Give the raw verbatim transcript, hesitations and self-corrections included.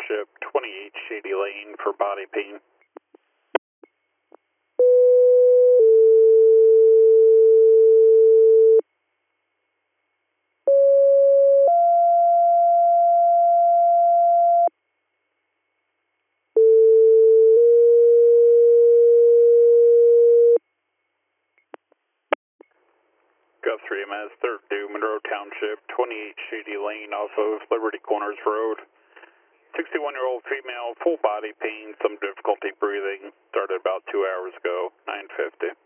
Township, twenty-eight Shady Lane for body pain. Guthrie, M S third due, Monroe Township, twenty-eight Shady Lane off of Liberty Corners Road. sixty-one-year-old female, full body pain, some difficulty breathing. Started about two hours ago, nine fifty.